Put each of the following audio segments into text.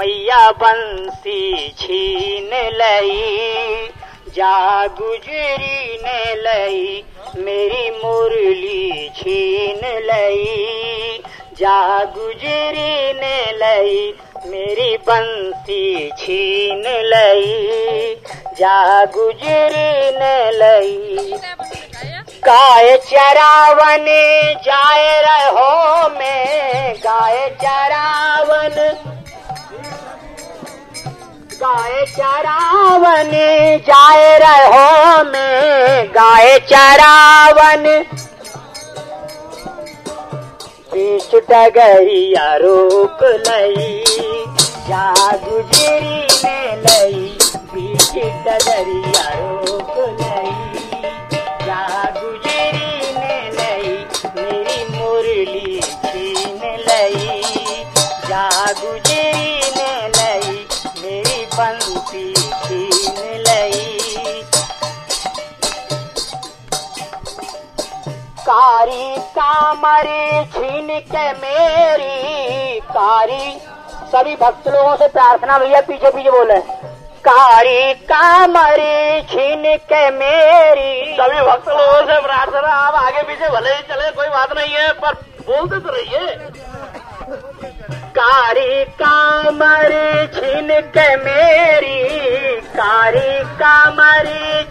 मैया बंसी छीन लई, जा गुजरी ने लई मेरी मुरली छीन लई, जा गुजरी ने लई मेरी बंसी छीन लई, जा गुजरी ने लई। गाय चरावन जाए रहो में, गाय चरावन, गाय चरावन जाए रहो में, गाय चरावन बीच डगरिया रोक लई, जा गुजरी ने लई बीच डगरिया रोक लई, जा गुजरी ने लई मेरी मुरली छीन लई, जा गुजरी ने लई मेरी बंसी छीन लई। कारी कामर छीन के मेरी, कारी, सभी भक्त लोगों से प्रार्थना भैया पीछे पीछे बोले, कारी कामर छीन के मेरी, सभी भक्त लोगों से प्रार्थना, आप आगे पीछे भले ही चले कोई बात नहीं है पर बोलते तो रहिए। कारी कामर छीन के मेरी, कारी कामर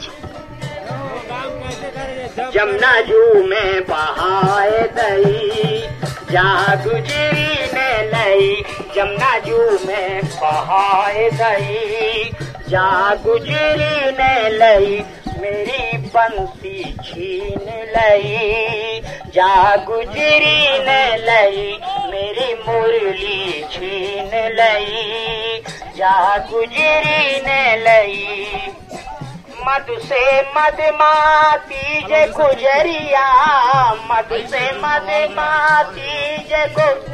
जमुना जू में बहाए दई, जा गुजरी ने लई जमुना जू में बहाए दई, जा गुजरी ने लई मेरी बंसी छीन लई, जा गुजरी ने लई मेरी मुरली छीन लई, जा गुजरी ने लई। मधु से मधमाती जे गुजरिया, मधु से मधमाती जे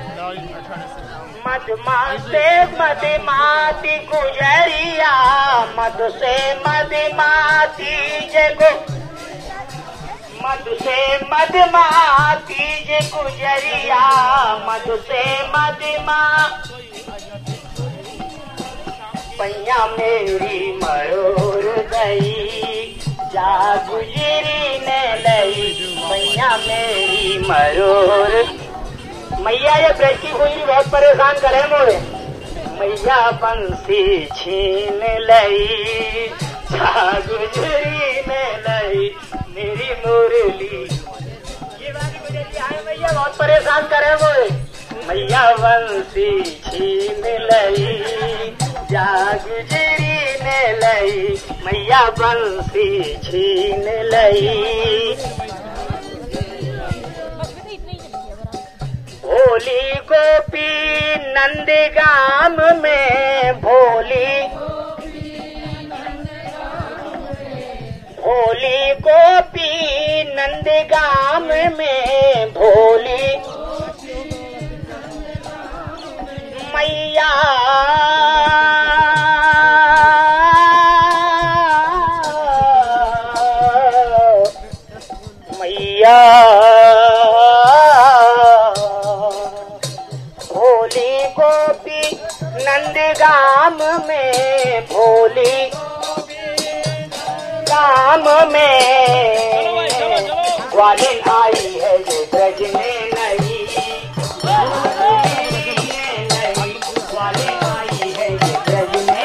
मधुमा से मधमाती गुजरिया, मधु से मधमाती जे मधु से मधमाती जे गुजरिया, मधु से मधमा पैया मेरी मरोर गई, जा गुजरी ने लई पैया मेरी मरोर। मैया ये ब्रज की गुजरी बहुत परेशान करे मोरे, मैया बंसी छीन लई, जा गुजरी ने लई मेरी मुरली। ये वाली गुजरी आए मैया बहुत परेशान करे मोरे, मैया बंसी छीन लई, जा गुजरी ने लई मैया बंसी छीन लई। भोली गोपी नंदगाम में, भोली भोली गोपी नंदगाम में, भोली मैया मैया भोली गोपी नंदगाम में, भोली गाम में ग्वालिन आई है ये ब्रज में नहीं, ग्वालिन आई है ये ब्रज में